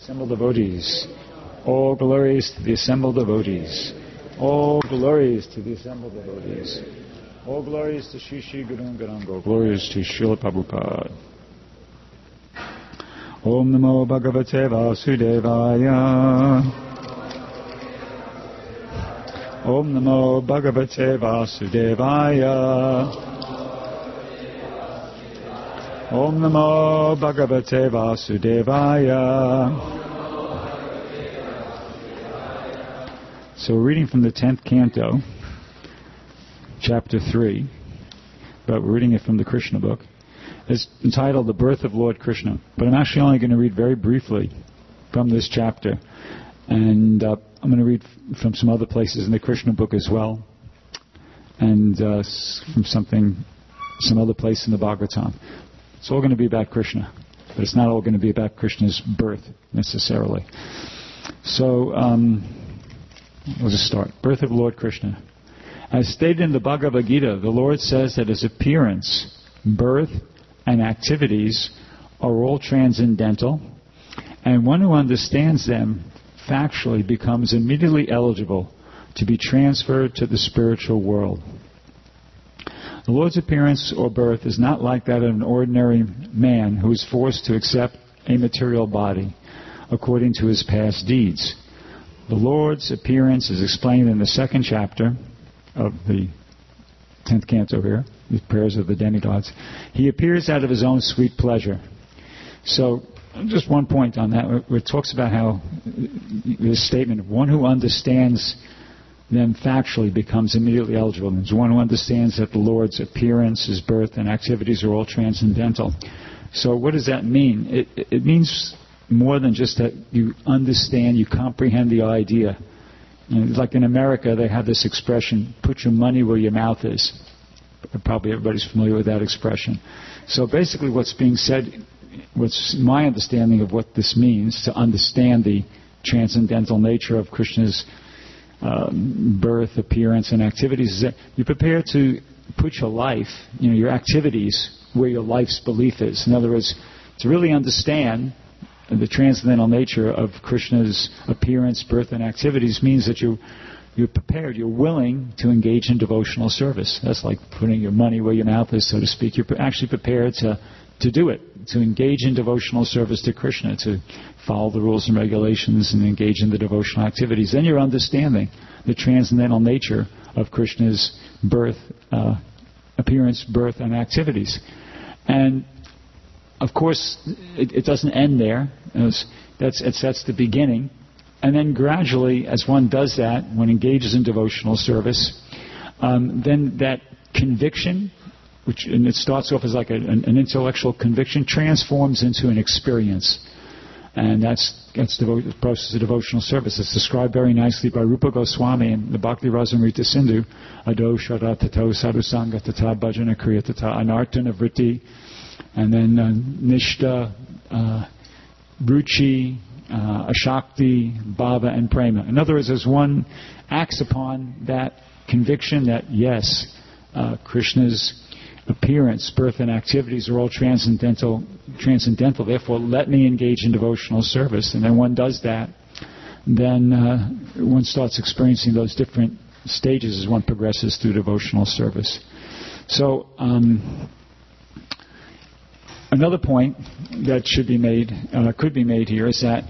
Assembled devotees. All glories to the assembled devotees. All glories to the assembled devotees. All glories to Shri Shri Guru Gauranga. Glories to Srila Prabhupada. Om Namo Bhagavate Vasudevaya. Om Namo Bhagavate Vasudevaya. Om Namo Bhagavate Vasudevaya. So we're reading from the 10th canto, chapter 3, but we're reading it from the Krishna book. It's entitled The Birth of Lord Krishna. But I'm actually only going to read very briefly from this chapter. And I'm going to read from some other places in the Krishna book as well. And from some other place in the Bhagavatam. It's all going to be about Krishna, but it's not all going to be about Krishna's birth necessarily. So we'll just start. Birth of Lord Krishna. As stated in the Bhagavad Gita, the Lord says that his appearance, birth, and activities are all transcendental, and one who understands them factually becomes immediately eligible to be transferred to the spiritual world. The Lord's appearance or birth is not like that of an ordinary man who is forced to accept a material body according to his past deeds. The Lord's appearance is explained in the 2nd chapter of the 10th canto here, the prayers of the demigods. He appears out of his own sweet pleasure. So, just one point on that, where it talks about how this statement of one who understands them factually becomes immediately eligible. There's one who understands that the Lord's appearance, his birth, and activities are all transcendental. So what does that mean? It means more than just that you understand, you comprehend the idea. Like in America, they have this expression, put your money where your mouth is. Probably everybody's familiar with that expression. So basically what's being said, what's my understanding of what this means, to understand the transcendental nature of Krishna's birth, appearance, and activities, is that you're prepared to put your life, your activities, where your life's belief is. In other words, to really understand the transcendental nature of Krishna's appearance, birth, and activities means that you're prepared, you're willing to engage in devotional service. That's like putting your money where your mouth is, so to speak. You're actually prepared to do it, to engage in devotional service to Krishna, to follow the rules and regulations and engage in the devotional activities. Then you're understanding the transcendental nature of Krishna's birth, appearance, birth, and activities. And of course, it doesn't end there. That's the beginning. And then gradually, as one does that, one engages in devotional service, then that conviction, and it starts off as like an intellectual conviction, transforms into an experience. And that's the process of devotional service. It's described very nicely by Rupa Goswami in the Bhakti Rasamrita Sindhu. Ado shara tato sadhusanga tata bhajana kriya tata anartana vritti. And then nishta, ruchi, ashakti, bhava, and prema. In other words, as one acts upon that conviction that, yes, Krishna's appearance, birth, and activities are all transcendental, therefore let me engage in devotional service. And then one does that, then one starts experiencing those different stages as one progresses through devotional service. So, another point that should be made, could be made here, is that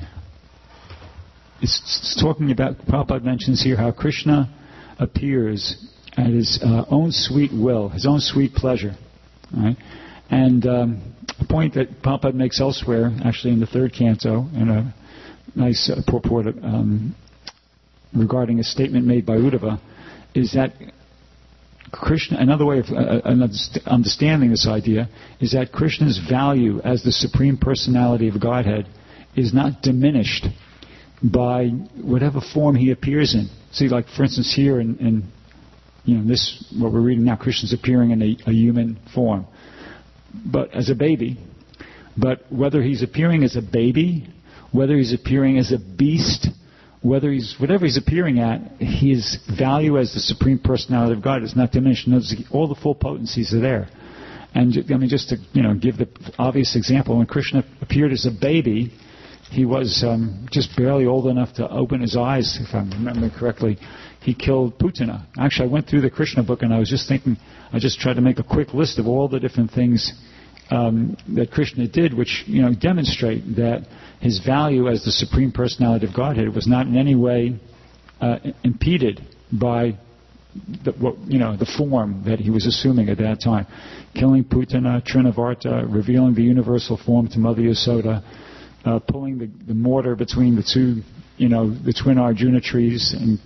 it's talking about, Prabhupada mentions here how Krishna appears at his own sweet will, his own sweet pleasure. Right? And a point that Prabhupada makes elsewhere, actually in the 3rd canto, in a nice purport regarding a statement made by Uddhava, is that Krishna, another way of understanding this idea, is that Krishna's value as the Supreme Personality of Godhead is not diminished by whatever form he appears in. See, like for instance here in this, what we're reading now, Krishna's appearing in a human form, but as a baby. But whether he's appearing as a baby, whether he's appearing as a beast, whatever he's appearing at, his value as the Supreme Personality of God is not diminished. All the full potencies are there. And I mean, just to give the obvious example, when Krishna appeared as a baby, he was just barely old enough to open his eyes, if I remember correctly. He killed Putana. Actually, I went through the Krishna book and I was just thinking, I just tried to make a quick list of all the different things that Krishna did, which demonstrate that his value as the Supreme Personality of Godhead was not in any way impeded by the form that he was assuming at that time. Killing Putana, Trinavarta, revealing the universal form to Mother Yasoda, pulling the mortar between the two, the twin Arjuna trees, and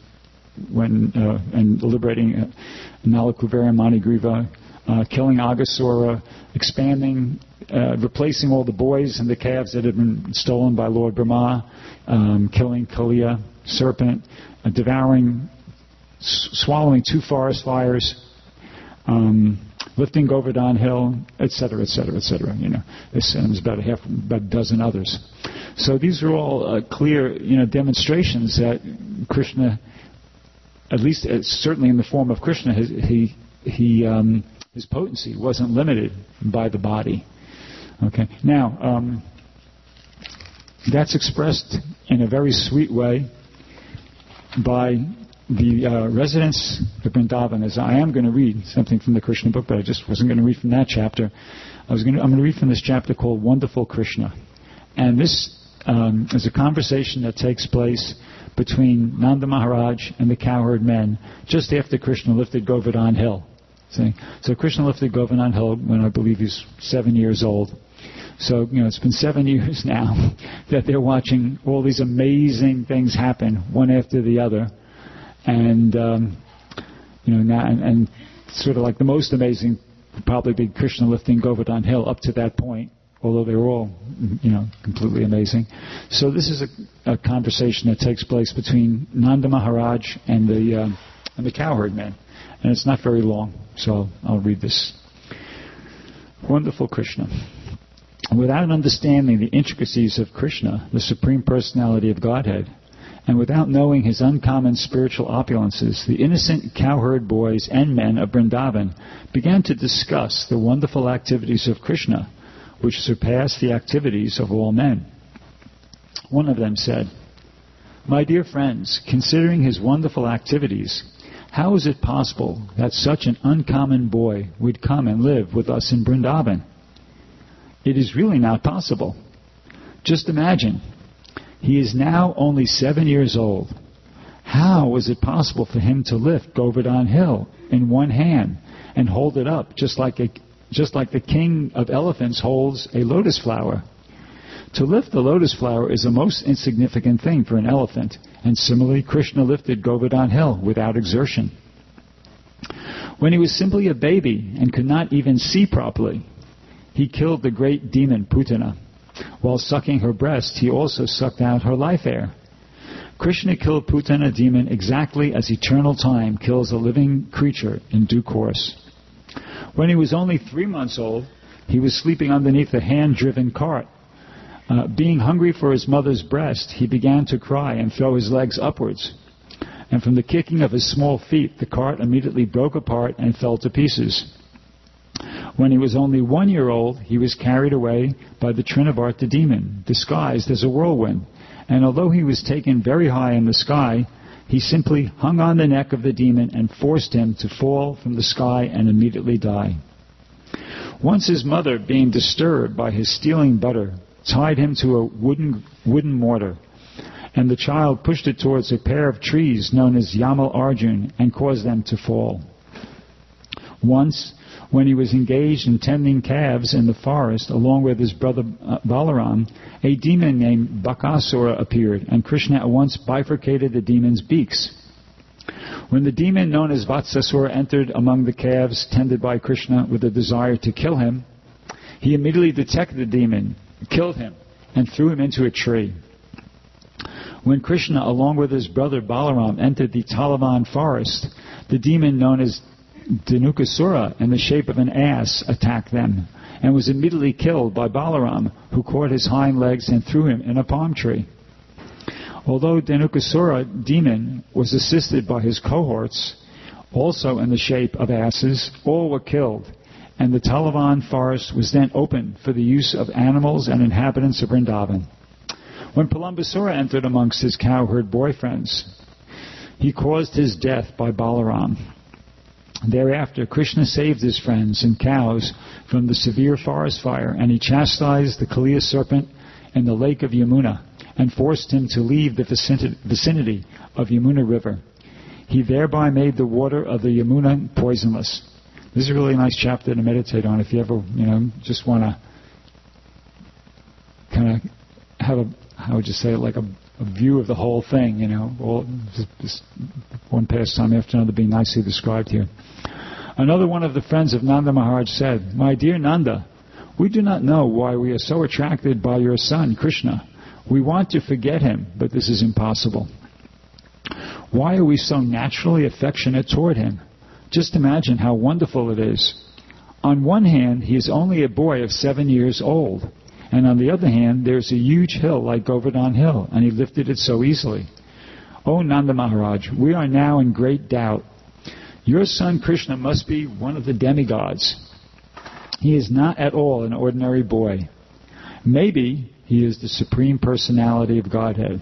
liberating Nalakuvara Manigriva, killing Aghasura, expanding, replacing all the boys and the calves that had been stolen by Lord Brahma, killing Kaliya, serpent, swallowing 2 forest fires, lifting Govardhan Hill, etc., etc., etc. There's about a dozen others. So these are all clear, demonstrations that Krishna, at least certainly in the form of Krishna, his potency wasn't limited by the body. Okay. Now, that's expressed in a very sweet way by the residents of Vrindavan. As I am going to read something from the Krishna book, but I just wasn't going to read from that chapter. I'm going to read from this chapter called Wonderful Krishna. And this is a conversation that takes place between Nanda Maharaj and the cowherd men just after Krishna lifted Govardhan Hill. See? So Krishna lifted Govardhan Hill when I believe he's 7 years old. So, it's been 7 years now that they're watching all these amazing things happen, one after the other. And, now, and sort of like the most amazing would probably be Krishna lifting Govardhan Hill up to that point, although they were all, completely amazing. So this is a conversation that takes place between Nanda Maharaj and the cowherd men. And it's not very long, so I'll read this. Wonderful Krishna. Without understanding the intricacies of Krishna, the Supreme Personality of Godhead, and without knowing his uncommon spiritual opulences, the innocent cowherd boys and men of Vrindavan began to discuss the wonderful activities of Krishna, which surpass the activities of all men. One of them said, "My dear friends, considering his wonderful activities, how is it possible that such an uncommon boy would come and live with us in Vrindavan? It is really not possible. Just imagine, he is now only 7 years old. How was it possible for him to lift Govardhan Hill in one hand and hold it up just like the king of elephants holds a lotus flower? To lift the lotus flower is a most insignificant thing for an elephant, and similarly Krishna lifted Govardhan Hill without exertion. When he was simply a baby and could not even see properly, he killed the great demon Putana. While sucking her breast, he also sucked out her life air. Krishna killed Putana demon exactly as eternal time kills a living creature in due course. When he was only 3 months old, he was sleeping underneath a hand-driven cart. Being hungry for his mother's breast, he began to cry and throw his legs upwards. And from the kicking of his small feet, the cart immediately broke apart and fell to pieces. When he was only 1 year old, he was carried away by the Trinavarta demon, disguised as a whirlwind. And although he was taken very high in the sky, he simply hung on the neck of the demon and forced him to fall from the sky and immediately die. Once his mother, being disturbed by his stealing butter, tied him to a wooden mortar, and the child pushed it towards a pair of trees known as Yamal Arjun and caused them to fall. Once, when he was engaged in tending calves in the forest along with his brother Balaram, a demon named Bakasura appeared, and Krishna at once bifurcated the demon's beaks. When the demon known as Vatsasura entered among the calves tended by Krishna with a desire to kill him, he immediately detected the demon, killed him, and threw him into a tree. When Krishna, along with his brother Balaram, entered the Talavan forest, the demon known as Dhanukasura, in the shape of an ass, attacked them, and was immediately killed by Balaram, who caught his hind legs and threw him in a palm tree. Although Dhanukasura demon was assisted by his cohorts, also in the shape of asses, all were killed, and the Talavan forest was then opened for the use of animals and inhabitants of Vrindavan. When Palambasura entered amongst his cowherd boyfriends, he caused his death by Balaram. Thereafter, Krishna saved his friends and cows from the severe forest fire, and he chastised the Kaliya serpent in the lake of Yamuna and forced him to leave the vicinity of Yamuna river. He thereby made the water of the Yamuna poisonless. This is a really nice chapter to meditate on if you ever, just want to kind of have a view of the whole thing, all just one pastime after another being nicely described here. Another one of the friends of Nanda Maharaj said, "My dear Nanda, we do not know why we are so attracted by your son, Krishna. We want to forget him, but this is impossible. Why are we so naturally affectionate toward him? Just imagine how wonderful it is. On one hand, he is only a boy of 7 years old, and on the other hand, there's a huge hill like Govardhan Hill, and he lifted it so easily. Oh, Nanda Maharaj, we are now in great doubt. Your son Krishna must be one of the demigods. He is not at all an ordinary boy. Maybe he is the Supreme Personality of Godhead."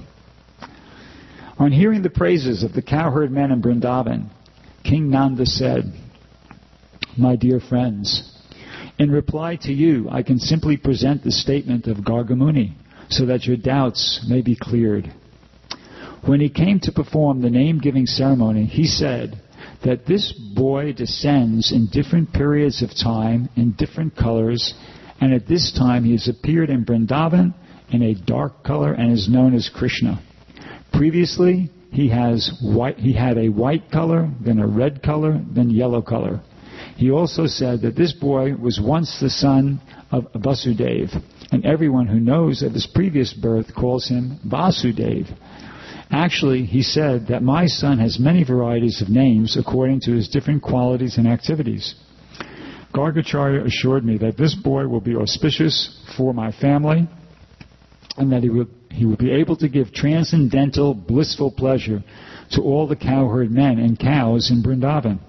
On hearing the praises of the cowherd men in Vrindavan, King Nanda said, "My dear friends, in reply to you, I can simply present the statement of Gargamuni so that your doubts may be cleared. When he came to perform the name-giving ceremony, he said that this boy descends in different periods of time in different colors, and at this time he has appeared in Vrindavan in a dark color and is known as Krishna. Previously, he had a white color, then a red color, then yellow color. He also said that this boy was once the son of Vasudeva, and everyone who knows of his previous birth calls him Vasudeva. Actually, he said that my son has many varieties of names according to his different qualities and activities. Gargacharya assured me that this boy will be auspicious for my family, and that he will be able to give transcendental, blissful pleasure to all the cowherd men and cows in Vrindavan.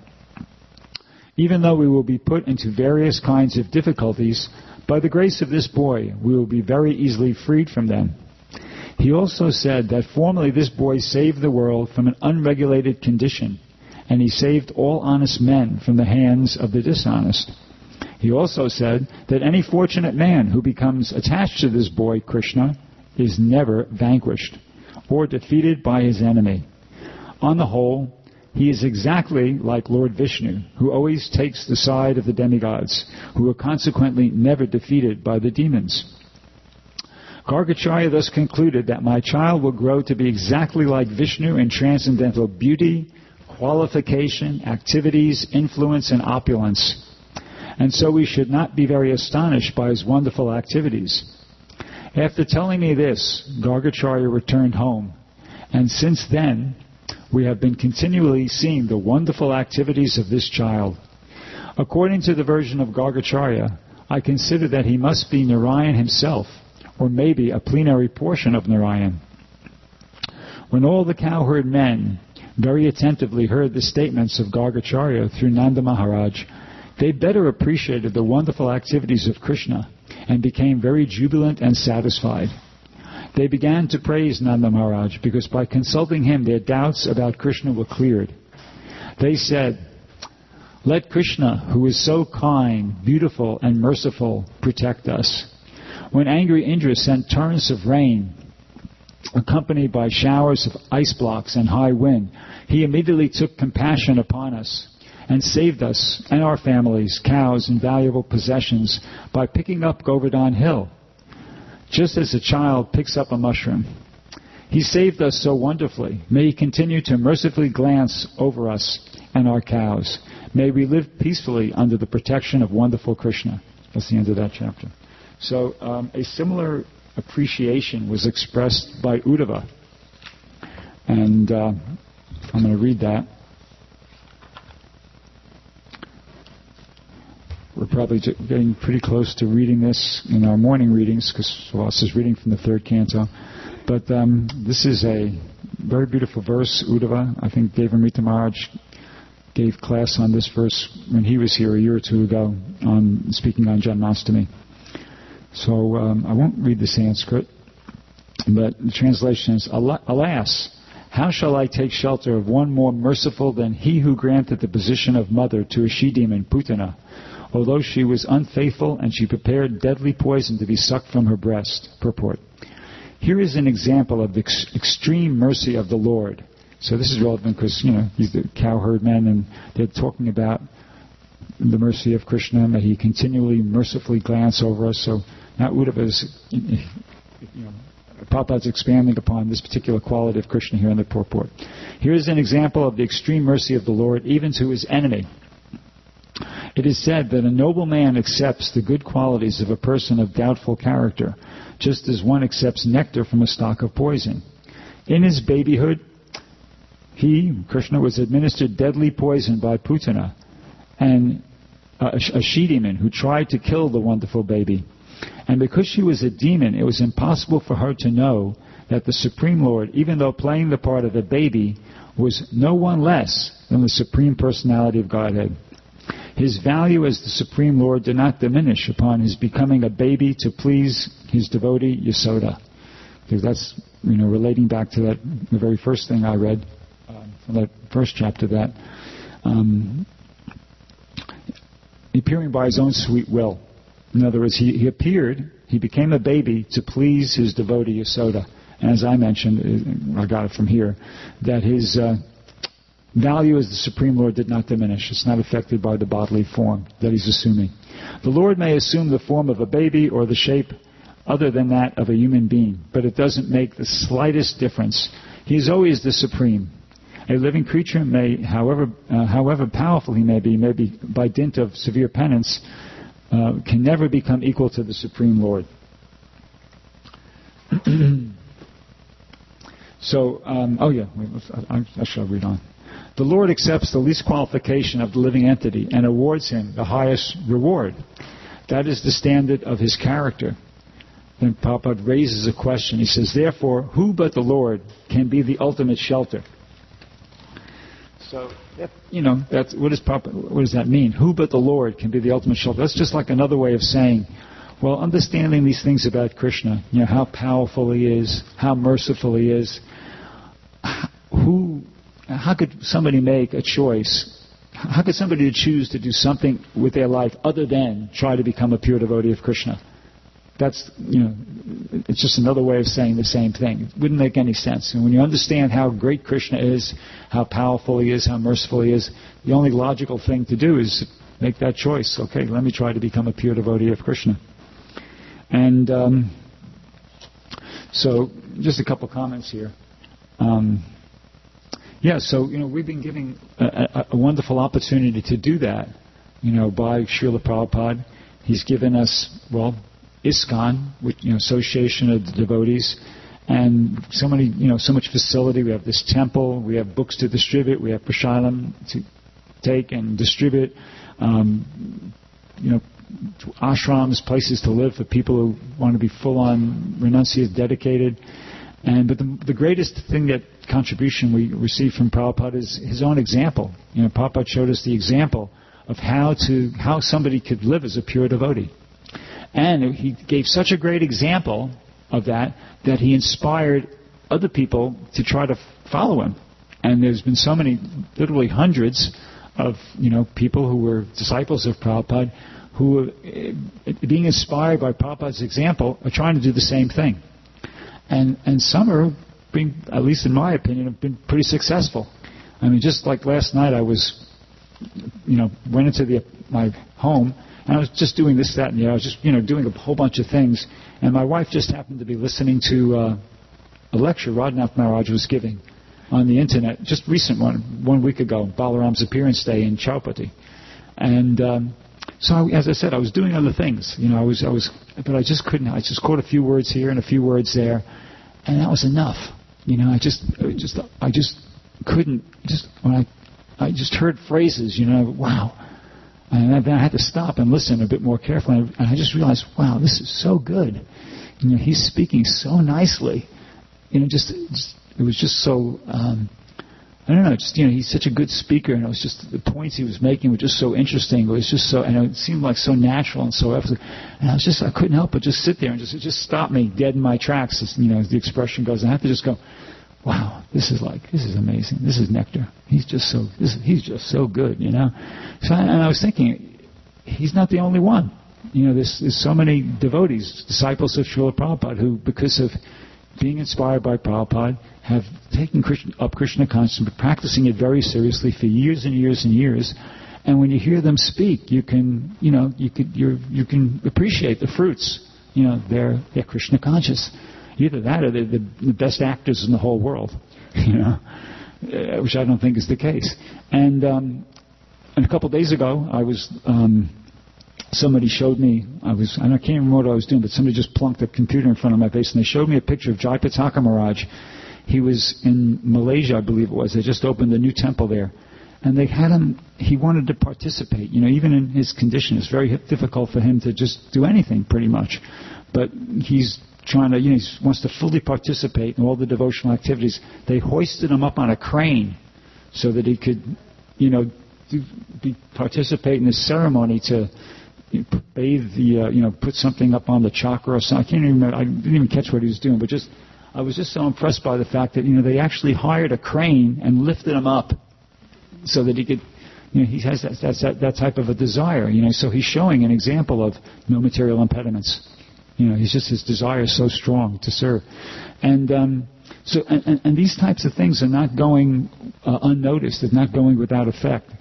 Even though we will be put into various kinds of difficulties, by the grace of this boy, we will be very easily freed from them. He also said that formerly this boy saved the world from an unregulated condition, and he saved all honest men from the hands of the dishonest. He also said that any fortunate man who becomes attached to this boy, Krishna, is never vanquished or defeated by his enemy. On the whole, he is exactly like Lord Vishnu, who always takes the side of the demigods, who are consequently never defeated by the demons. Gargacharya thus concluded that my child will grow to be exactly like Vishnu in transcendental beauty, qualification, activities, influence, and opulence. And so we should not be very astonished by his wonderful activities. After telling me this, Gargacharya returned home, and since then we have been continually seeing the wonderful activities of this child. According to the version of Gargacharya, I consider that he must be Narayan himself, or maybe a plenary portion of Narayan. When all the cowherd men very attentively heard the statements of Gargacharya through Nanda Maharaj, they better appreciated the wonderful activities of Krishna and became very jubilant and satisfied. They began to praise Nanda Maharaj because by consulting him their doubts about Krishna were cleared. They said, "Let Krishna, who is so kind, beautiful, and merciful, protect us." When angry Indra sent torrents of rain, accompanied by showers of ice blocks and high wind, he immediately took compassion upon us and saved us and our families, cows, and valuable possessions by picking up Govardhan Hill, just as a child picks up a mushroom. He saved us so wonderfully. May he continue to mercifully glance over us and our cows. May we live peacefully under the protection of wonderful Krishna. That's the end of that chapter. So a similar appreciation was expressed by Uddhava. And I'm going to read that. We're probably getting pretty close to reading this in our morning readings, because Suhas is reading from the third canto. But this is a very beautiful verse, Uddhava. I think Devamrita Maharaj gave class on this verse when he was here a year or two ago, speaking on Janmashtami. So I won't read the Sanskrit. But the translation is, alas, how shall I take shelter of one more merciful than he who granted the position of mother to a she-demon, Putana, although she was unfaithful and she prepared deadly poison to be sucked from her breast. Purport. Here is an example of the extreme mercy of the Lord. So this is relevant because, he's the cowherd man, and they're talking about the mercy of Krishna, and that he continually mercifully glances over us. So now Uddhava is, Prabhupada's expanding upon this particular quality of Krishna here in the purport. Here is an example of the extreme mercy of the Lord, even to his enemy. It is said that a noble man accepts the good qualities of a person of doubtful character, just as one accepts nectar from a stock of poison. In his babyhood, he, Krishna, was administered deadly poison by Putana, and a she-demon who tried to kill the wonderful baby. And because she was a demon, it was impossible for her to know that the Supreme Lord, even though playing the part of a baby, was no one less than the Supreme Personality of Godhead. His value as the Supreme Lord did not diminish upon his becoming a baby to please his devotee Yasoda. Because that's, relating back to that, the very first thing I read from that first chapter, that appearing by his own sweet will. In other words, he appeared, he became a baby to please his devotee Yasoda. And as I mentioned, I got it from here, that his value as the Supreme Lord did not diminish. It's not affected by the bodily form that he's assuming. The Lord may assume the form of a baby or the shape other than that of a human being, but it doesn't make the slightest difference. He is always the Supreme. A living creature may, however powerful he may be by dint of severe penance, can never become equal to the Supreme Lord. So, I shall read on. The Lord accepts the least qualification of the living entity and awards him the highest reward. That is the standard of his character. Then Prabhupada raises a question. He says, therefore, who but the Lord can be the ultimate shelter? So, that's, what does that mean? Who but the Lord can be the ultimate shelter? That's just like another way of saying, well, understanding these things about Krishna, how powerful he is, how merciful he is, how could somebody make a choice? How could somebody choose to do something with their life other than try to become a pure devotee of Krishna? That's, it's just another way of saying the same thing. It wouldn't make any sense. And when you understand how great Krishna is, how powerful he is, how merciful he is, the only logical thing to do is make that choice. Okay, let me try to become a pure devotee of Krishna. And so just a couple comments here. We've been giving a wonderful opportunity to do that, by Srila Prabhupada. He's given us, ISKCON, which, Association of the Devotees, and so much facility. We have this temple, we have books to distribute, we have prasadam to take and distribute, ashrams, places to live for people who want to be full-on renunciate, dedicated. But the greatest contribution we receive from Prabhupada is his own example. Prabhupada showed us the example of how somebody could live as a pure devotee. And he gave such a great example of that he inspired other people to try to follow him. And there's been so many, literally hundreds of people who were disciples of Prabhupada who, being inspired by Prabhupada's example, are trying to do the same thing. And some are being, at least in my opinion, have been pretty successful. I mean, just like last night, I was, went into my home, and I was just doing this, that, and I was just, doing a whole bunch of things. And my wife just happened to be listening to a lecture Radhanath Maharaj was giving on the internet, just recent one week ago, Balaram's appearance day in Chaupati. And as I said, I was doing other things. But I just couldn't. I just caught a few words here and a few words there, and that was enough. I just couldn't. When I just heard phrases, wow. And then I had to stop and listen a bit more carefully. And I just realized, wow, this is so good. He's speaking so nicely. It was just so. I don't know, just, he's such a good speaker, and it was just, the points he was making were just so interesting. It was just so, and it seemed like so natural and so effortless. And I couldn't help but just sit there and it just stopped me dead in my tracks, as the expression goes. And I have to just go, wow, this is amazing. This is nectar. He's just so good, So I was thinking, he's not the only one. There's so many devotees, disciples of Srila Prabhupada, who, because of being inspired by Prabhupada, have taken up Krishna consciousness, but practicing it very seriously for years and years and years. And when you hear them speak, you can appreciate the fruits. They're Krishna conscious. Either that, or they're the best actors in the whole world. Which I don't think is the case. And a couple of days ago, I was. Somebody showed me, I can't remember what I was doing, but somebody just plunked a computer in front of my face, and they showed me a picture of Jayapataka Maharaj. He was in Malaysia, I believe it was. They just opened a new temple there. And they had him, he wanted to participate. Even in his condition, it's very difficult for him to just do anything, pretty much. But he's trying to, he wants to fully participate in all the devotional activities. They hoisted him up on a crane so that he could, participate in this ceremony to bathe the, put something up on the chakra or something. I can't even remember. I didn't even catch what he was doing, but I was just so impressed by the fact that, they actually hired a crane and lifted him up so that he could, he has that type of a desire, so he's showing an example of no material impediments. His desire is so strong to serve. And and these types of things are not going unnoticed. They're not going without effect.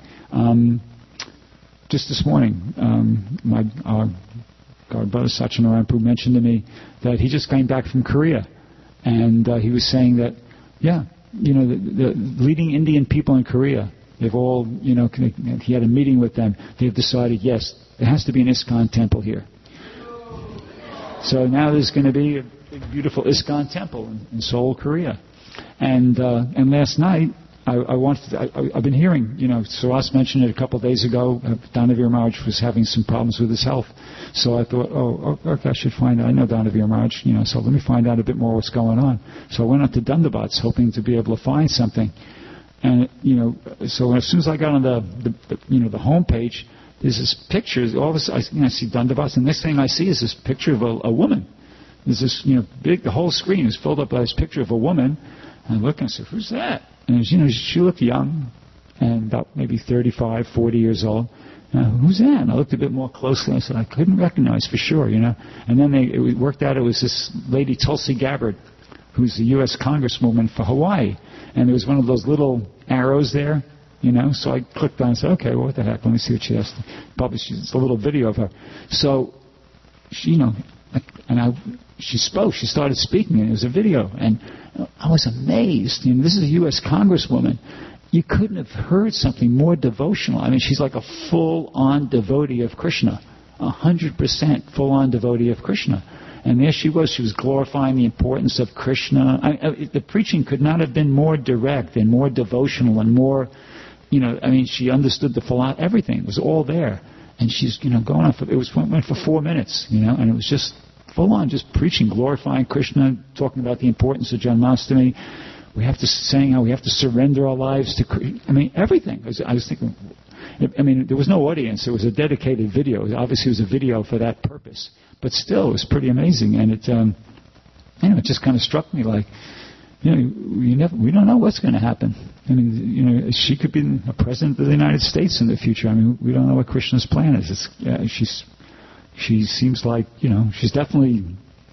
Just this morning, our brother Satchidanarayan Prabhu mentioned to me that he just came back from Korea, and he was saying that, the leading Indian people in Korea, they've all, he had a meeting with them. They've decided, yes, there has to be an ISKCON temple here. So now there's going to be a big, beautiful ISKCON temple in Seoul, Korea, and last night. I've been hearing, Suras mentioned it a couple of days ago. Danavir Maharaj was having some problems with his health. So I thought, okay, I should find out. I know Danavir Maharaj, so let me find out a bit more what's going on. So I went up to Dundabats hoping to be able to find something. And, so as soon as I got on the home page, there's this picture. All of a sudden, I see Dundabats, and the next thing I see is this picture of a woman. There's this, big, the whole screen is filled up by this picture of a woman. And I look and I said, who's that? And, she looked young, and about maybe 35, 40 years old. Who's that? And I looked a bit more closely. I said, I couldn't recognize for sure, And then it worked out it was this lady, Tulsi Gabbard, who's the U.S. Congresswoman for Hawaii. And there was one of those little arrows there, So I clicked on and said, okay, well, what the heck? Let me see what she has to publish. It's a little video of her. So, she spoke. She started speaking, and it was a video. And I was amazed. This is a U.S. Congresswoman. You couldn't have heard something more devotional. I mean, she's like a full-on devotee of Krishna, 100% full-on devotee of Krishna. And there she was glorifying the importance of Krishna. The preaching could not have been more direct and more devotional and more, she understood the philosophy, everything. It was all there. And she's, going on went for 4 minutes, and it was just full on, just preaching, glorifying Krishna, talking about the importance of Janmashtami. We have to saying how we have to surrender our lives to Krishna. Everything. I was thinking, there was no audience. It was a dedicated video. Obviously, it was a video for that purpose. But still, it was pretty amazing. And it, it just kind of struck me like, we don't know what's going to happen. She could be a president of the United States in the future. We don't know what Krishna's plan is. She seems like, she's definitely,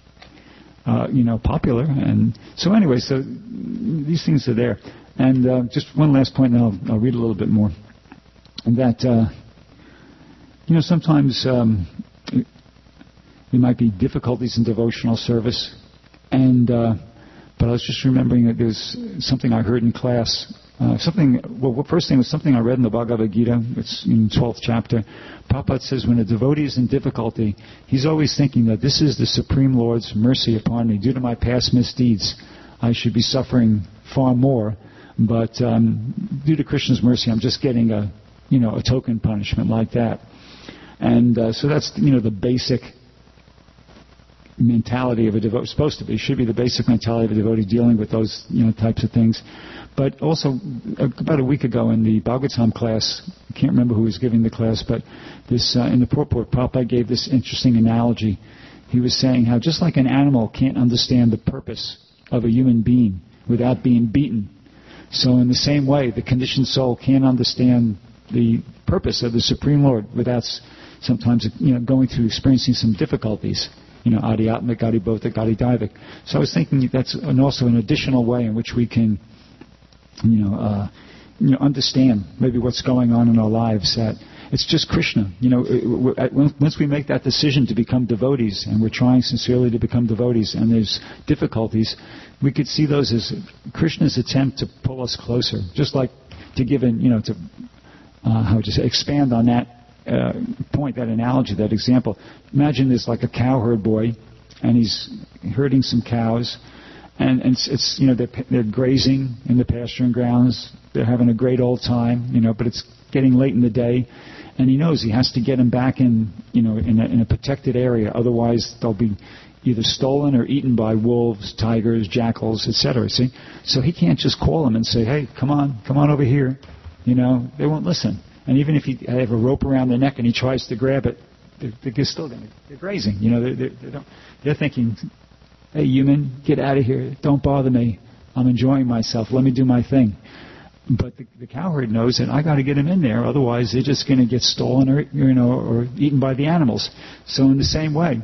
popular. And so anyway, so these things are there. And just one last point, and I'll read a little bit more. That, sometimes there might be difficulties in devotional service. And but I was just remembering that there was something I heard in class. First thing was something I read in the Bhagavad Gita. It's in 12th chapter. Prabhupada says, when a devotee is in difficulty, he's always thinking that this is the Supreme Lord's mercy upon me. Due to my past misdeeds, I should be suffering far more. But due to Krishna's mercy, I'm just getting a token punishment like that. And so that's, the basic mentality of a devotee. Supposed to be. It should be the basic mentality of a devotee dealing with those types of things. But also, about a week ago in the Bhagavatam class, I can't remember who was giving the class, but this in the purport, Prabhupada gave this interesting analogy. He was saying how just like an animal can't understand the purpose of a human being without being beaten, so in the same way, the conditioned soul can't understand the purpose of the Supreme Lord without sometimes going through experiencing some difficulties. Adhyatmik, adhibodhik, adhidaivic. So I was thinking that's also an additional way in which we can understand maybe what's going on in our lives, that it's just Krishna. Once we make that decision to become devotees, and we're trying sincerely to become devotees, and there's difficulties, we could see those as Krishna's attempt to pull us closer. Just like to give expand on that point, that analogy, that example. Imagine there's like a cowherd boy, and he's herding some cows. And it's they're grazing in the pasturing grounds. They're having a great old time, but it's getting late in the day, and he knows he has to get them back in a protected area. Otherwise, they'll be either stolen or eaten by wolves, tigers, jackals, etc. See, so he can't just call them and say, "Hey, come on over here." They won't listen. And even if he have a rope around their neck and he tries to grab it, they're still they're grazing. They're thinking, "Hey, human, get out of here. Don't bother me. I'm enjoying myself. Let me do my thing." But the cowherd knows that I got to get him in there. Otherwise, they're just going to get stolen or eaten by the animals. So in the same way,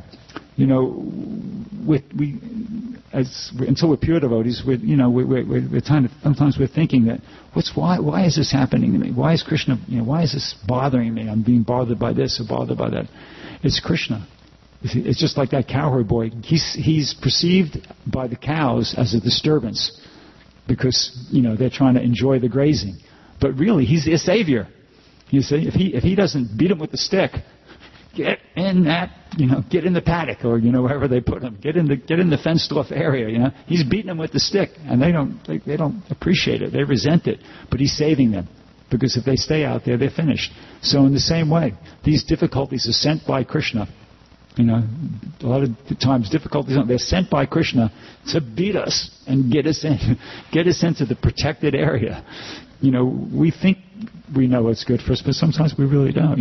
until we're pure devotees, we're sometimes we're thinking that why is this happening to me? Why is Krishna? Why is this bothering me? I'm being bothered by this or bothered by that. It's Krishna. It's just like that cowherd boy. He's perceived by the cows as a disturbance because they're trying to enjoy the grazing, but really he's their savior. You see, if he doesn't beat them with the stick, get in the paddock or wherever they put him, get in the fenced off area. He's beating them with the stick, and they don't appreciate it. They resent it, but he's saving them. Because if they stay out there, they're finished. So in the same way, these difficulties are sent by Krishna. A lot of times difficulties, they're sent by Krishna to beat us and get us into the protected area. We think we know what's good for us, but sometimes we really don't.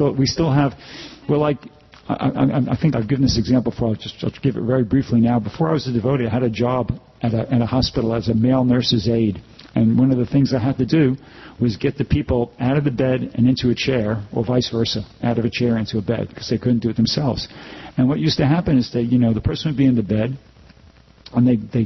I think I've given this example before. I'll give it very briefly now. Before I was a devotee, I had a job at a hospital as a male nurse's aide. And one of the things I had to do was get the people out of the bed and into a chair, or vice versa, out of a chair into a bed, because they couldn't do it themselves. And what used to happen is the person would be in the bed, and they'd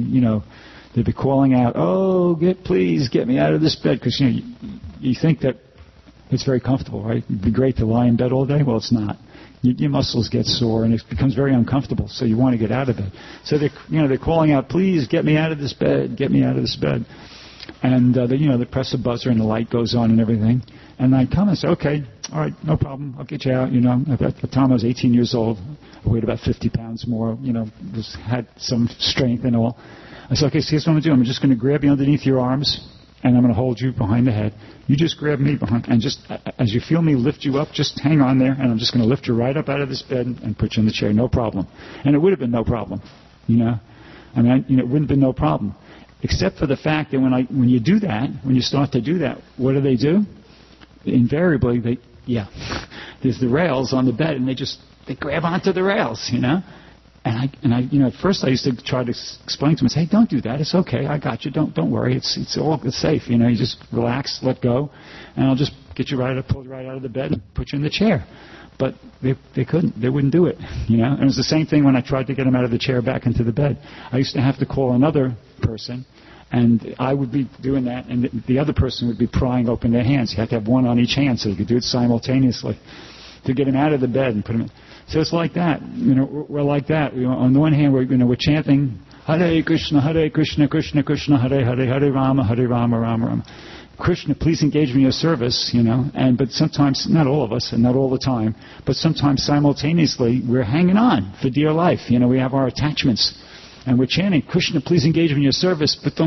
be calling out, "Oh, please get me out of this bed," because you think that it's very comfortable, right? It'd be great to lie in bed all day. Well, it's not. Your muscles get sore, and it becomes very uncomfortable. So you want to get out of it. So they're calling out, "Please get me out of this bed. Get me out of this bed." And they press a buzzer, and the light goes on and everything. And I come and say, "Okay, all right, no problem. I'll get you out." At the time I was 18 years old. I weighed about 50 pounds more. Had some strength and all. I said, "Okay, so here's what I'm going to do. I'm just going to grab you underneath your arms, and I'm going to hold you behind the head. You just grab me behind, and just as you feel me lift you up, just hang on there, and I'm just going to lift you right up out of this bed and put you in the chair. No problem." And it would have been no problem, it wouldn't have been no problem, except for the fact that when you do that, when you start to do that, what do? Invariably, there's the rails on the bed, and they grab onto the rails, And I at first I used to try to explain to him, "Hey, don't do that. It's okay. I got you. Don't worry. It's safe. You just relax, let go, and I'll just get you pull you right out of the bed and put you in the chair." But they couldn't. They wouldn't do it. And it was the same thing when I tried to get him out of the chair back into the bed. I used to have to call another person, and I would be doing that, and the other person would be prying open their hands. You had to have one on each hand so you could do it simultaneously to get him out of the bed and put him in. So it's like that. We're like that. On the one hand, we're chanting Hare Krishna, Krishna Krishna, Hare Hare, Hare Rama, Rama Rama. Krishna, please engage me in your service, but sometimes, not all of us, and not all the time, but sometimes simultaneously, we're hanging on for dear life. We have our attachments, and we're chanting, "Krishna, please engage me in your service," but don't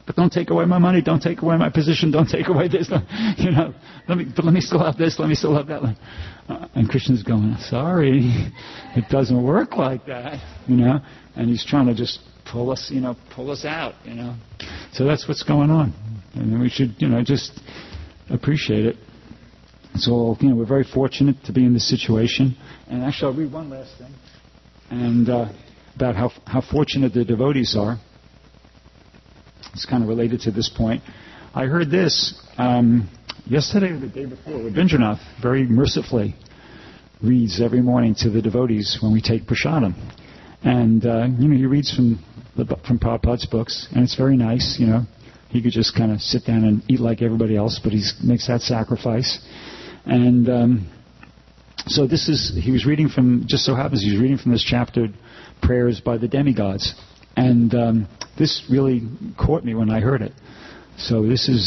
But don't take away my money, don't take away my position, don't take away this. Let me still have this, let me still have that. And Krishna's going, sorry, it doesn't work like that, And he's trying to just pull us out, So that's what's going on. And we should, just appreciate it. So, we're very fortunate to be in this situation. And actually, I'll read one last thing. And about how fortunate the devotees are. It's kind of related to this point. I heard this yesterday or the day before. Rabindranath very mercifully reads every morning to the devotees when we take prasadam. And, he reads from Prabhupada's books, and it's very nice, He could just kind of sit down and eat like everybody else, but he makes that sacrifice. And so he was reading from, just so happens he was reading from this chapter, Prayers by the Demigods. And this really caught me when I heard it. So this is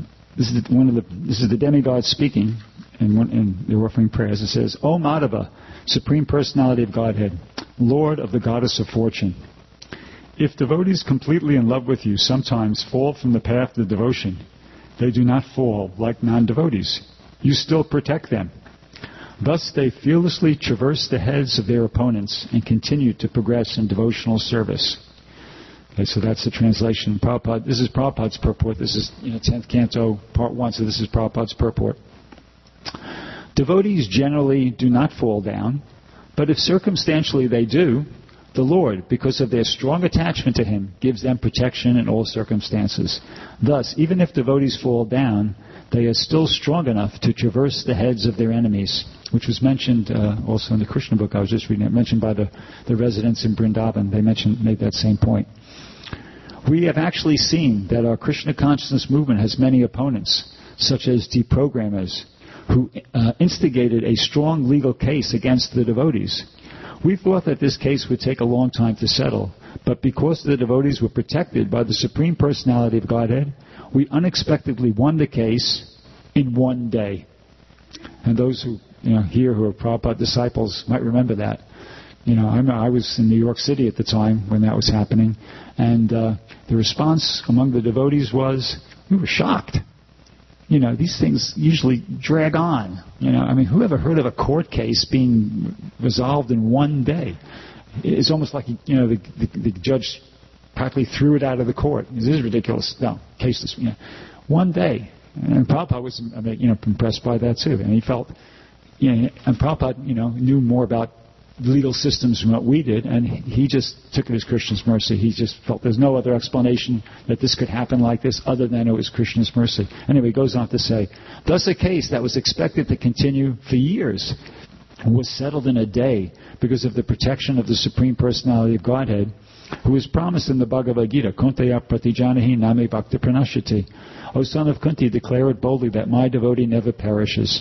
the demigods speaking, and they're offering prayers. It says, O Madhava, Supreme Personality of Godhead, Lord of the Goddess of Fortune, if devotees completely in love with you sometimes fall from the path of devotion, they do not fall like non-devotees. You still protect them. Thus they fearlessly traverse the heads of their opponents and continue to progress in devotional service. Okay, so that's the translation. Prabhupada, this is Prabhupada's purport. This is 10th Canto, Part 1, so this is Prabhupada's purport. Devotees generally do not fall down, but if circumstantially they do, the Lord, because of their strong attachment to Him, gives them protection in all circumstances. Thus, even if devotees fall down, they are still strong enough to traverse the heads of their enemies, which was mentioned also in the Krishna book I was just reading. It mentioned by the residents in Vrindavan. They made that same point. We have actually seen that our Krishna consciousness movement has many opponents, such as deprogrammers, who instigated a strong legal case against the devotees. We thought that this case would take a long time to settle, but because the devotees were protected by the Supreme Personality of Godhead, we unexpectedly won the case in one day. And those who here who are Prabhupada disciples might remember that. I was in New York City at the time when that was happening, and the response among the devotees was, we were shocked. These things usually drag on. Who ever heard of a court case being resolved in one day? It's almost like, the judge practically threw it out of the court. This is ridiculous. No, cases, one day. And Prabhupada was, impressed by that too. And he felt, and Prabhupada, knew more about legal systems from what we did, and he just took it as Krishna's mercy. He just felt there's no other explanation that this could happen like this other than it was Krishna's mercy. Anyway, he goes on to say, thus a case that was expected to continue for years was settled in a day because of the protection of the Supreme Personality of Godhead, who is promised in the Bhagavad Gita, Kuntaya pratijanahi name bhakti pranashati. O son of Kunti, declare it boldly that my devotee never perishes.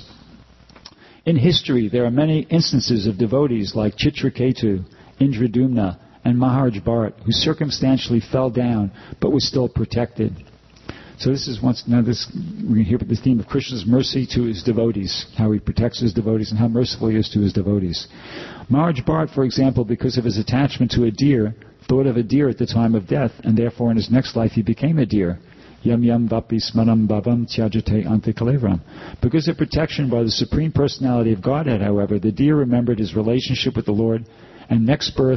In history, there are many instances of devotees like Chitraketu, Indradumna, and Maharaj Bharat, who circumstantially fell down but were still protected. So this is we hear the theme of Krishna's mercy to his devotees, how he protects his devotees and how merciful he is to his devotees. Maharaj Bharat, for example, because of his attachment to a deer, thought of a deer at the time of death, and therefore in his next life he became a deer. Yam yam vapi smaram bhavam tyajate ante kalevaram. Because of protection by the Supreme Personality of Godhead, however, the deer remembered his relationship with the Lord and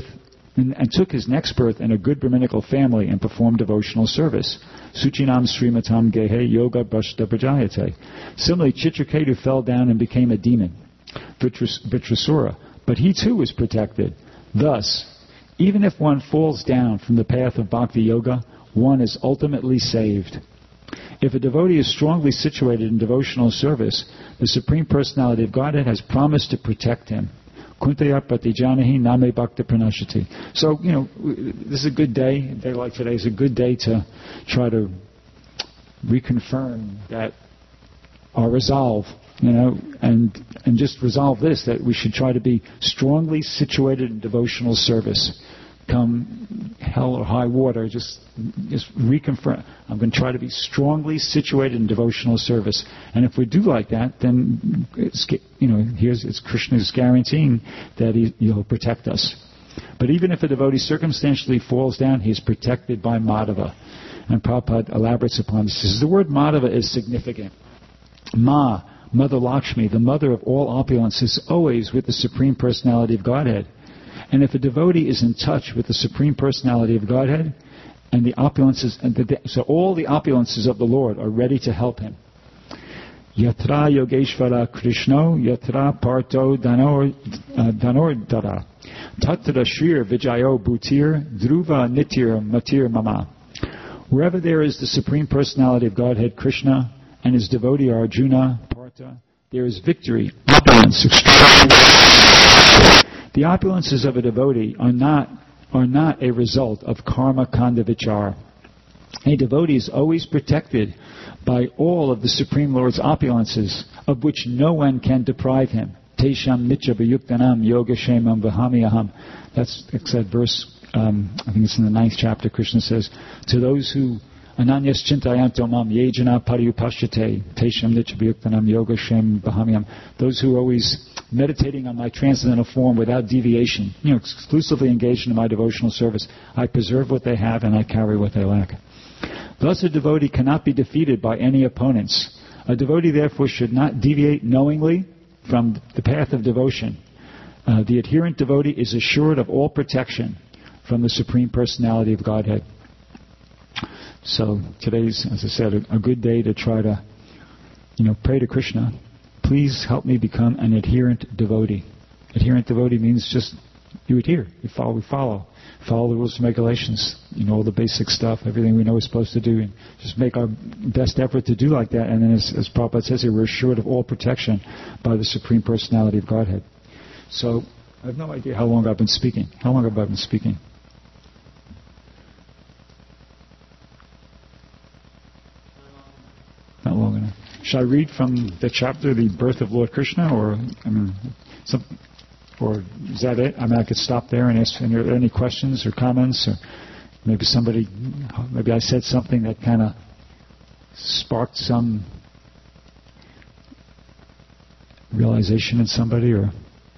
took his next birth in a good Brahminical family and performed devotional service. Suchinam srimatam gehe yoga bhashta prajayate. Similarly, Chitraketu fell down and became a demon, Vritrasura, but he too was protected. Thus, even if one falls down from the path of bhakti yoga, one is ultimately saved. If a devotee is strongly situated in devotional service, the Supreme Personality of Godhead has promised to protect him. Kuntaya pratijanahi name bhakti pranashati. So, this is a good day. A day like today is a good day to try to reconfirm that our resolve, and just resolve this, that we should try to be strongly situated in devotional service. Come hell or high water, just reconfirm. I'm going to try to be strongly situated in devotional service, and if we do like that, then it's Krishna's guaranteeing that He'll protect us. But even if a devotee circumstantially falls down, he is protected by Madhava. And Prabhupada elaborates upon this. He says, the word Madhava is significant. Ma, Mother Lakshmi, the mother of all opulence, is always with the Supreme Personality of Godhead. And if a devotee is in touch with the Supreme Personality of Godhead, and the opulences, so all the opulences of the Lord are ready to help him. Yatra Yogeshvara Krishno, Yatra Parto Danordara, Tatra Shrir Vijayo Bhutir, Dhruva Nitir Matir Mama. Wherever there is the Supreme Personality of Godhead, Krishna, and his devotee Arjuna, Partha, there is victory, opulence, the opulences of a devotee are not a result of karma kanda vichar. A devotee is always protected by all of the Supreme Lord's opulences, of which no one can deprive him. Tesham nitya vayuktanam yoga shemam vahami That's that verse, I think it's in the 9th chapter. Krishna says, to those who Ananyas chintayanto mam yejana pariyupashate tesham nitya vayuktanam yoga shem vahami Those who are always meditating on my transcendental form without deviation, exclusively engaged in my devotional service, I preserve what they have and I carry what they lack. Thus a devotee cannot be defeated by any opponents. A devotee therefore should not deviate knowingly from the path of devotion. The adherent devotee is assured of all protection from the Supreme Personality of Godhead. So today's, as I said, a good day to try to, pray to Krishna. Please help me become an adherent devotee. Adherent devotee means just you adhere, you follow the rules and regulations, all the basic stuff, everything we know we're supposed to do, and just make our best effort to do like that. And then, as Prabhupada says here, we're assured of all protection by the Supreme Personality of Godhead. So I have no idea how long I've been speaking. How long have I been speaking? Not long enough. Should I read from the chapter, The Birth of Lord Krishna, or or is that it? I could stop there and ask, are there any questions or comments, or maybe I said something that kind of sparked some realization in somebody, or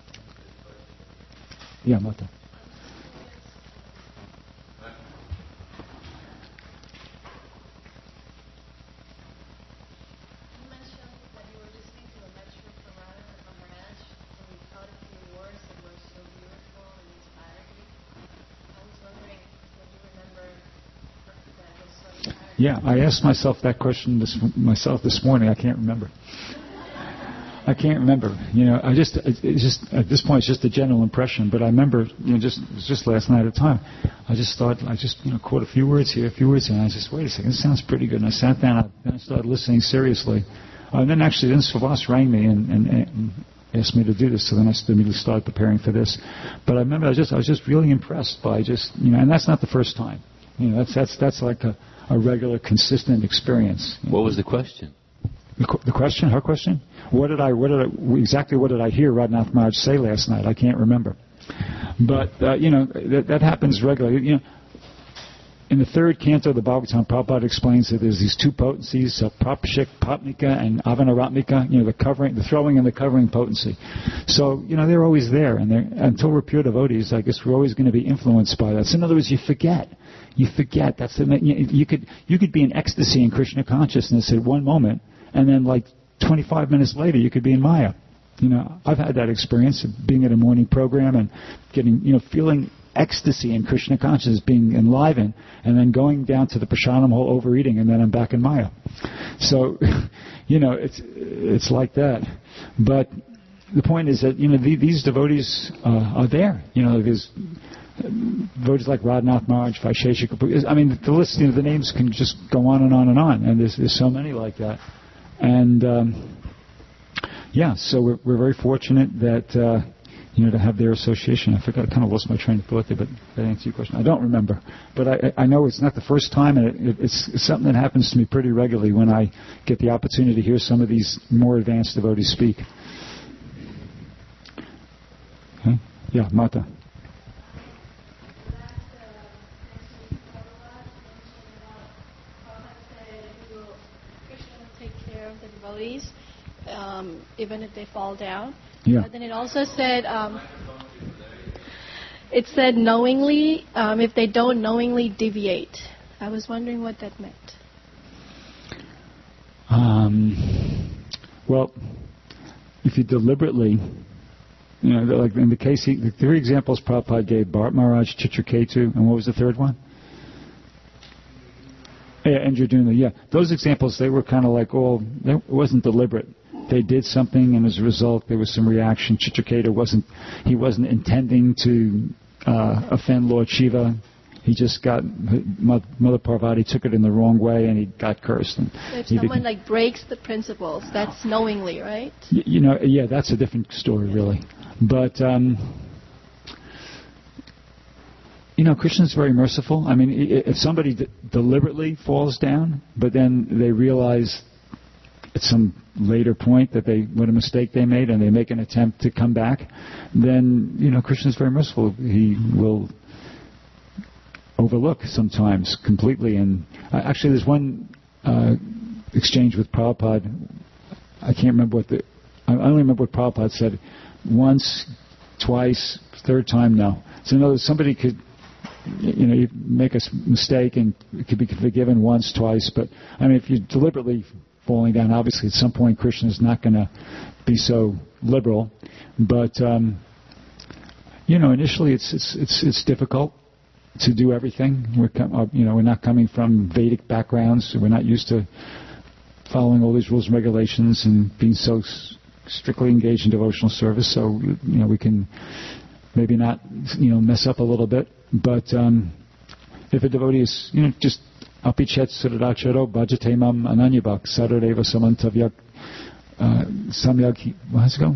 yeah, Mata. Yeah, I asked myself that question this morning. I can't remember. I just at this point it's just a general impression. But I remember, just last night at a time, I just caught a few words here, and I just, wait a second, this sounds pretty good. And I sat down, and I started listening seriously. And then Srivas rang me and asked me to do this, so then I immediately started preparing for this. But I remember I was just really impressed by and that's not the first time. That's like a regular, consistent experience. What was the question? The question? Her question? Exactly what did I hear Radhanath Maharaj say last night? I can't remember. But, that happens regularly. In the 3rd canto of the Bhagavatam, Prabhupada explains that there's these 2 potencies, Prapashik Patnika and Avanaratmika, the throwing and the covering potency. So, they're always there, and until we're pure devotees, I guess we're always going to be influenced by that. So in other words, you forget. That's you could be in ecstasy in Krishna consciousness at one moment, and then like 25 minutes later, you could be in Maya. I've had that experience of being at a morning program and getting, feeling ecstasy in Krishna consciousness, being enlivened, and then going down to the prasadam hall overeating, and then I'm back in Maya. So, it's like that. But the point is that, these devotees are there. There's devotees like Radhanath Maharaj, Vaisheshika. The list, the names can just go on and on and on, and there's so many like that. And so we're very fortunate that to have their association. I forgot, I kind of lost my train of thought there, but that answers your question. I don't remember, but I know it's not the first time, and it's something that happens to me pretty regularly when I get the opportunity to hear some of these more advanced devotees speak. Okay? Yeah, Mata. Even if they fall down. Yeah. But then it also said, knowingly, if they don't knowingly deviate. I was wondering what that meant. Well, if you deliberately, like in the case, the three examples Prabhupada gave, Bharat Maharaj, Chitraketu, and what was the third one? Yeah, Androduna, yeah. Those examples, they were kind of like, it wasn't deliberate. They did something, and as a result, there was some reaction. Chitraketu wasn't intending to offend Lord Shiva. He just got, Mother Parvati took it in the wrong way, and he got cursed. And so if someone breaks the principles, that's knowingly, right? Yeah, that's a different story, really. But, Krishna's very merciful. I mean, if somebody deliberately falls down, but then they realize at some later point that what a mistake they made, and they make an attempt to come back, then, Krishna's very merciful. He will overlook sometimes completely. And actually, there's one exchange with Prabhupada. I can't remember I only remember what Prabhupada said. Once, twice, third time, no. So in other words, somebody could, you make a mistake and it could be forgiven once, twice. But I mean, if you're deliberately falling down, obviously at some point Krishna is not going to be so liberal. But initially it's difficult to do everything. We're not coming from Vedic backgrounds, so we're not used to following all these rules and regulations and being so strictly engaged in devotional service. So we can maybe not mess up a little bit. But if a devotee is just apichet suradacharo bhajate mam ananyabhak saradeva samantavyak samyag, how's it go?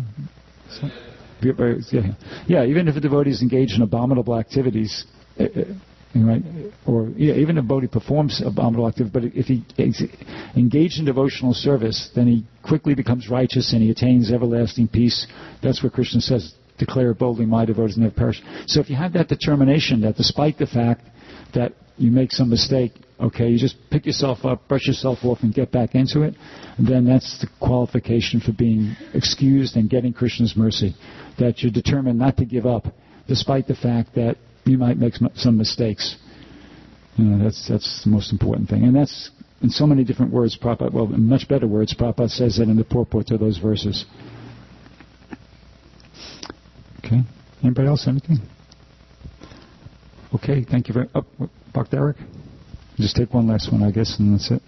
Yeah, even if a devotee is engaged in abominable activities, right? Or even if a devotee performs abominable activity, but if he is engaged in devotional service, then he quickly becomes righteous and he attains everlasting peace. That's what Krishna says, declare boldly, my devotees never perish. So if you have that determination that despite the fact that you make some mistake, okay, you just pick yourself up, brush yourself off, and get back into it, then that's the qualification for being excused and getting Krishna's mercy. That you're determined not to give up, despite the fact that you might make some mistakes. That's the most important thing. And that's in so many different words, Prabhupada, well, in much better words, Prabhupada says that in the purport to those verses. Okay. Anybody else? Anything? Okay. Thank you very much. Dr. Eric? Just take one last one, I guess, and that's it.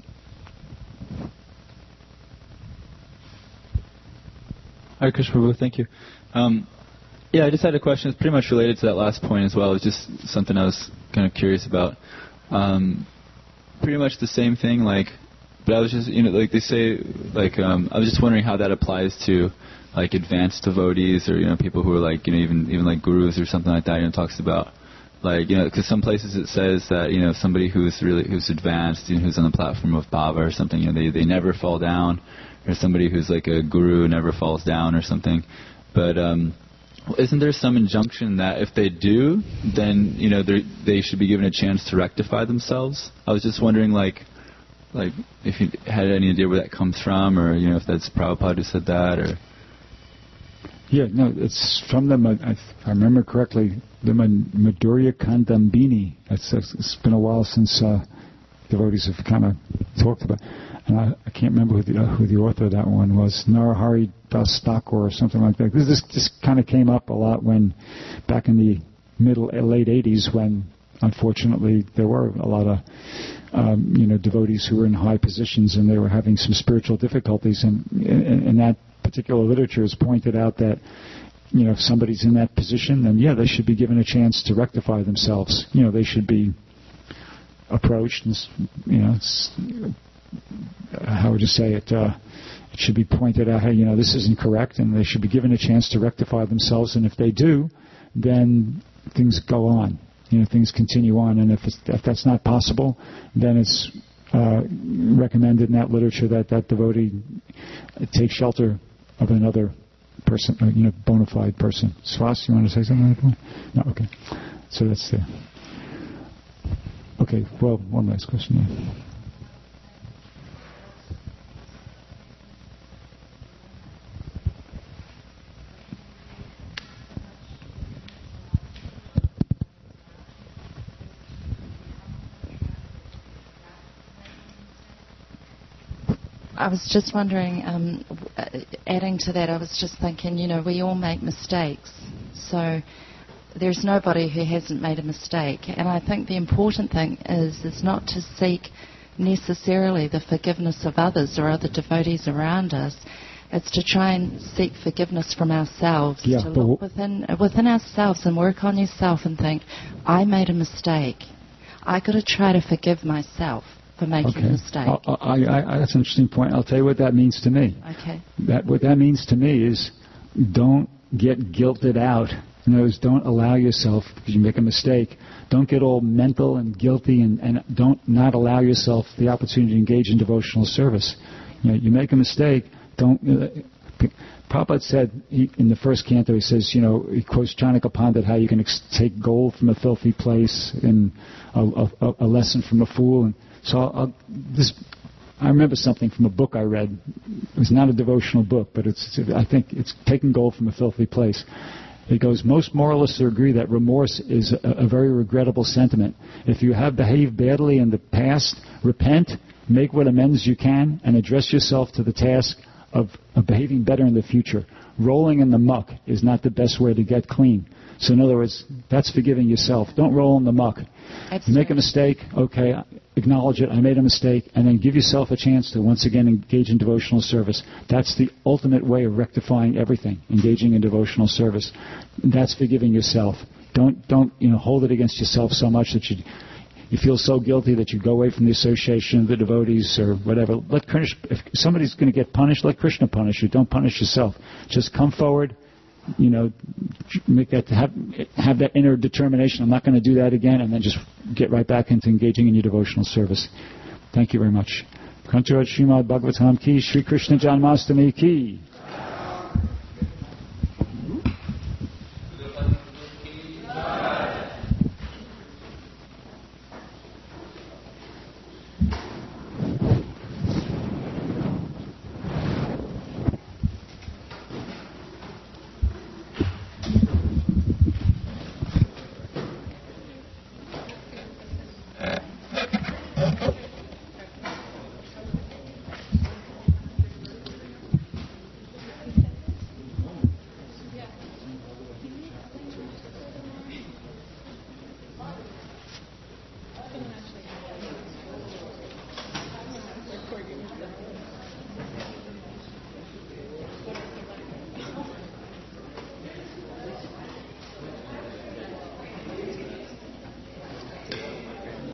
Hare Krishna Prabhu, thank you. I just had a question. It's pretty much related to that last point as well. It's just something I was kind of curious about. Pretty much the same thing, but I was just, like they say, I was just wondering how that applies to, advanced devotees or, people who are even like gurus or something like that, talks about, because some places it says that, somebody who's advanced, who's on the platform of bhava or something, they never fall down, or somebody who's like a guru never falls down or something. But, isn't there some injunction that if they do, then, they should be given a chance to rectify themselves? I was just wondering, if you had any idea where that comes from, or, if that's Prabhupada who said that, or... Yeah, no, it's from the, if I remember correctly, the Madhurya Kandambini. It's been a while since devotees have kind of talked about. And I can't remember who the author of that one was. Narahari Das Thakur or something like that. This kind of came up a lot back in the late 80s, when unfortunately there were a lot of devotees who were in high positions and they were having some spiritual difficulties, and that particular literature has pointed out that if somebody's in that position, then they should be given a chance to rectify themselves. They should be approached and how would you say it? It should be pointed out, hey, this isn't correct, and they should be given a chance to rectify themselves. And if they do, then things go on. Things continue on. And if that's not possible, then it's recommended in that literature that devotee take shelter of another person, bona fide person. Swas, you want to say something like that? No, okay. So that's there. Okay, well, one last question. Yeah. I was just wondering, adding to that, I was just thinking, we all make mistakes. So there's nobody who hasn't made a mistake. And I think the important thing is not to seek necessarily the forgiveness of others or other devotees around us. It's to try and seek forgiveness from ourselves, to look within ourselves and work on yourself and think, I made a mistake. I got to try to forgive myself for making a mistake. That's an interesting point. I'll tell you what that means to me. Okay. What that means to me is don't get guilted out. In other words, don't allow yourself, because you make a mistake, don't get all mental and guilty and don't not allow yourself the opportunity to engage in devotional service. You make a mistake, don't... Prabhupada said in the first canto, he says, he quotes Chanakya Pandit, how you can take gold from a filthy place and a lesson from a fool. And so I remember something from a book I read. It was not a devotional book, but I think it's taking gold from a filthy place. It goes, most moralists agree that remorse is a very regrettable sentiment. If you have behaved badly in the past, repent, make what amends you can, and address yourself to the task of behaving better in the future. Rolling in the muck is not the best way to get clean. So in other words, that's forgiving yourself. Don't roll in the muck. You make a mistake, okay, acknowledge it, I made a mistake, and then give yourself a chance to once again engage in devotional service. That's the ultimate way of rectifying everything, engaging in devotional service. That's forgiving yourself. Don't hold it against yourself so much that you feel so guilty that you go away from the association of the devotees or whatever. If somebody's going to get punished, let Krishna punish you. Don't punish yourself. Just come forward, make that have that inner determination. I'm not going to do that again, and then just get right back into engaging in your devotional service. Thank you very much. Kantaraj Srimad Bhagavatam ki, Sri Krishna Janmastami ki.